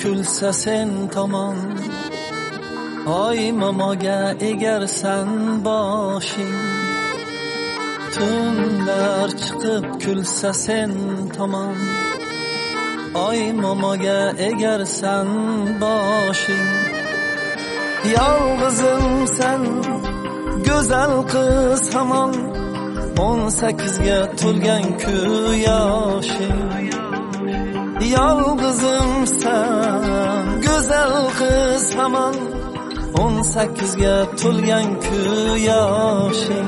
kulsa sen tomon, oy momoga egarsan boshing. Tunlar chiqib kulsa sen tomon, oy momoga egarsan boshing. Yolg'izimsan go'zal qiz hamon, 18ga to'lgan ku yoshing. Yolg'izimsan go'zal qiz hamon, 18ga to'lgan ku yoshing.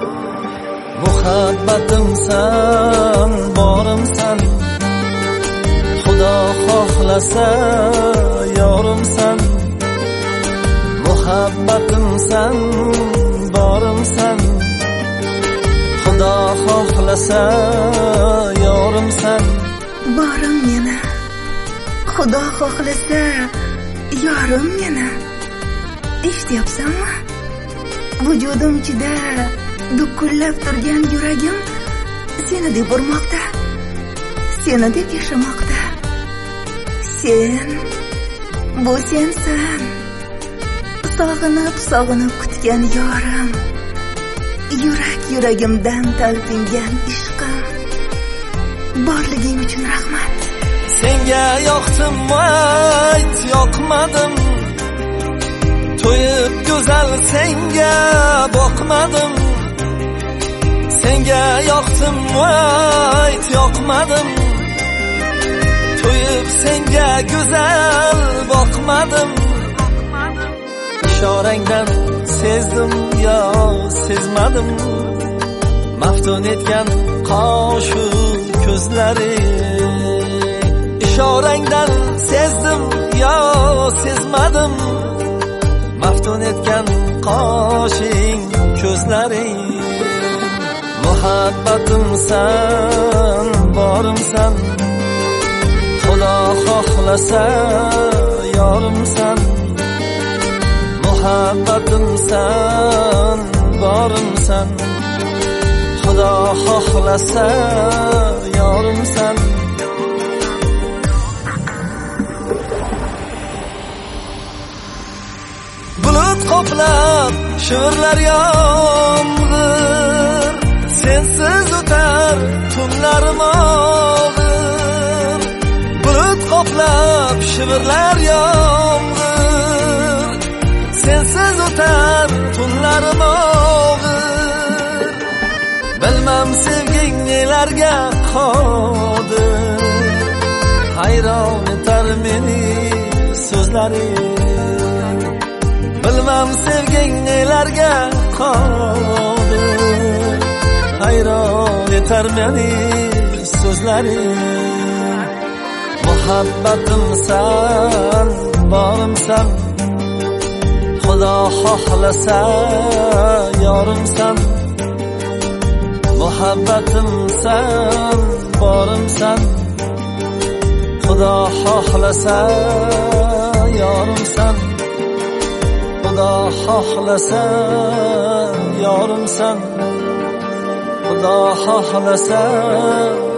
Muhabbatimsan, borimsan, Xudo xohlasa yorimsan. Muhabbatimsan, borimsan, Xudo xohlasa yorimsan. Borim meni, Xudo xohlasa yorim meni. Eshityapsanmi? Vujudim ichida dukullab turgan yuragim seni deb urmoqda, seni deb yashamoqda. Sen, bu sensan, sog'inib kutgan yorim, yuragimdan talpingan ishqim. Borliging uchun rahmat. Senga yoqdim, ayt yoqmadim. To'yib go'zal senga boqmadim. Senga yoqdim, ayt yoqmadim. To'yib senga go'zal boqmadim. Ishorangdan sezdim yo sezmadim, maftun etgan qoshu ko'zlari. Ishorangdan sezdim yo sezmadim, maftun etgan qoshing ko'zlari. Muhabbatimsan, borimsan, Xudo xohlasa yorimsan. Muhabbatimsan, borimsan, Xudo xohlasa yorimsan. Bulut qoplab shivirlar yomg'ir, sensiz o'tar tunlarim og'ir. Bulut qoplab shivirlar yomg'ir, sensiz o'tar tunlarim og'ir. Bilmam sevging nelarga qodir, hayron etar meni so'zlaring. Bilmam sevging nelarga qodir, hayron etar meni so'zlaring. Muhabbatimsan, borimsan, Xudo xohlasa yorimsan. Muhabbatimsan, borimsan, Xudo xohlasa yorimsan. Xudo xohlasa yorimsan. Xudo xohlasa